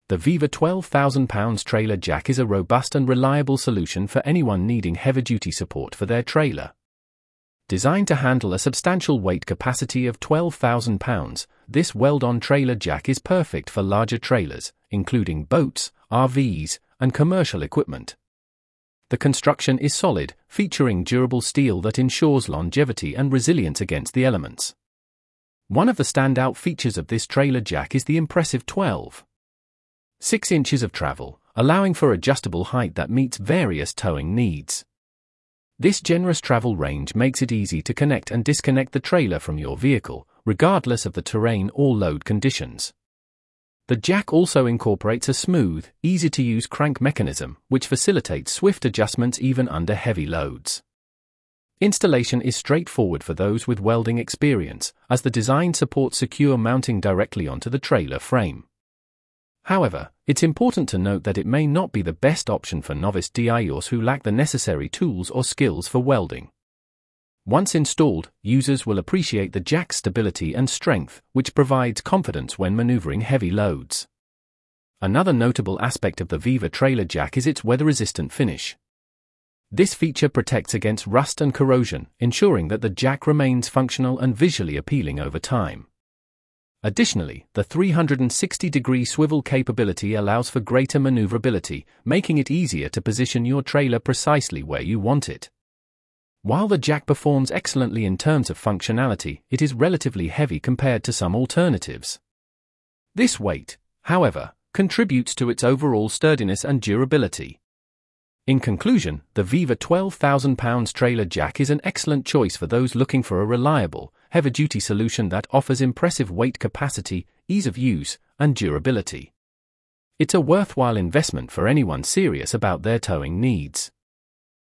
The Viva £12,000 trailer jack is a robust and reliable solution for anyone needing heavy-duty support for their trailer. Designed to handle a substantial weight capacity of £12,000, this weld-on trailer jack is perfect for larger trailers, including boats, RVs, and commercial equipment. The construction is solid, featuring durable steel that ensures longevity and resilience against the elements. One of the standout features of this trailer jack is the impressive 12.6 inches of travel, allowing for adjustable height that meets various towing needs. This generous travel range makes it easy to connect and disconnect the trailer from your vehicle, regardless of the terrain or load conditions. The jack also incorporates a smooth, easy-to-use crank mechanism, which facilitates swift adjustments even under heavy loads. Installation is straightforward for those with welding experience, as the design supports secure mounting directly onto the trailer frame. However, it's important to note that it may not be the best option for novice DIYers who lack the necessary tools or skills for welding. Once installed, users will appreciate the jack's stability and strength, which provides confidence when maneuvering heavy loads. Another notable aspect of the Viva trailer jack is its weather-resistant finish. This feature protects against rust and corrosion, ensuring that the jack remains functional and visually appealing over time. Additionally, the 360-degree swivel capability allows for greater maneuverability, making it easier to position your trailer precisely where you want it. While the jack performs excellently in terms of functionality, it is relatively heavy compared to some alternatives. This weight, however, contributes to its overall sturdiness and durability. In conclusion, the Viva £12,000 trailer jack is an excellent choice for those looking for a reliable, heavy-duty solution that offers impressive weight capacity, ease of use, and durability. It's a worthwhile investment for anyone serious about their towing needs.